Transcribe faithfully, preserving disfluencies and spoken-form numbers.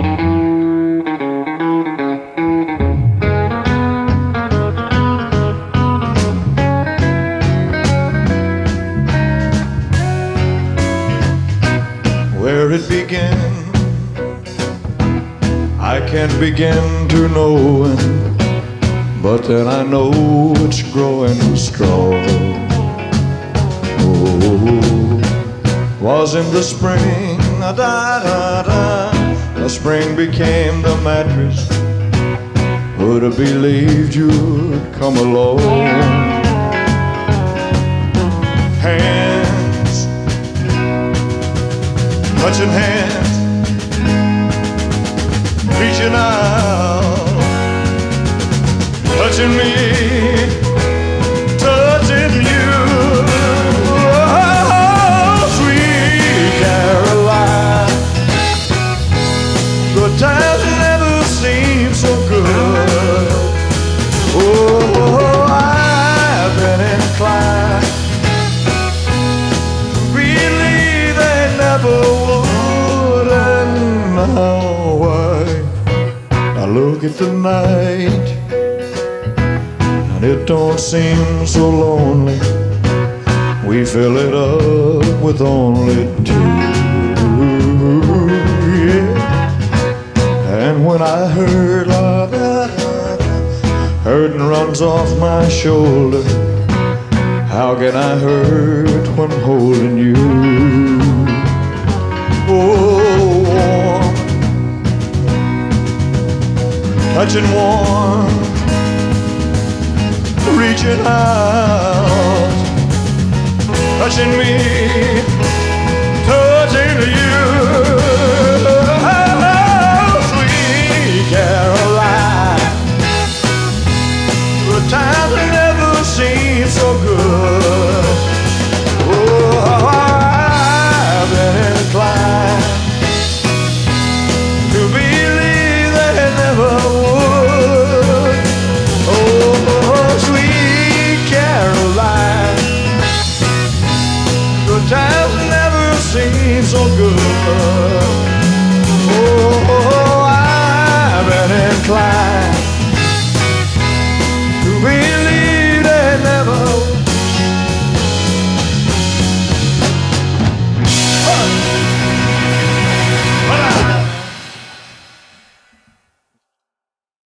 Where it began, I can't begin to know, but then I know it's growing strong. Oh, was in the spring, da da da. The spring became the mattress. Would have believed you'd come along. Hands, touching hands, reaching out, touching me, touching you. Oh, sweet Caroline, good times never seem so good. Oh, I've been inclined to believe they never would, and now I, I look at the night and it don't seem so lonely. We fill it up with only two. Yeah. And when I heard la da da, hurting runs off my shoulder. How can I hurt when holding you? Oh, warm, touching warm, reaching out, touching me, touching you. Oh, sweet Caroline, the times never seem so good. Oh, I've been inclined to believe they never would. Oh, sweet Caroline, the times never seem so good.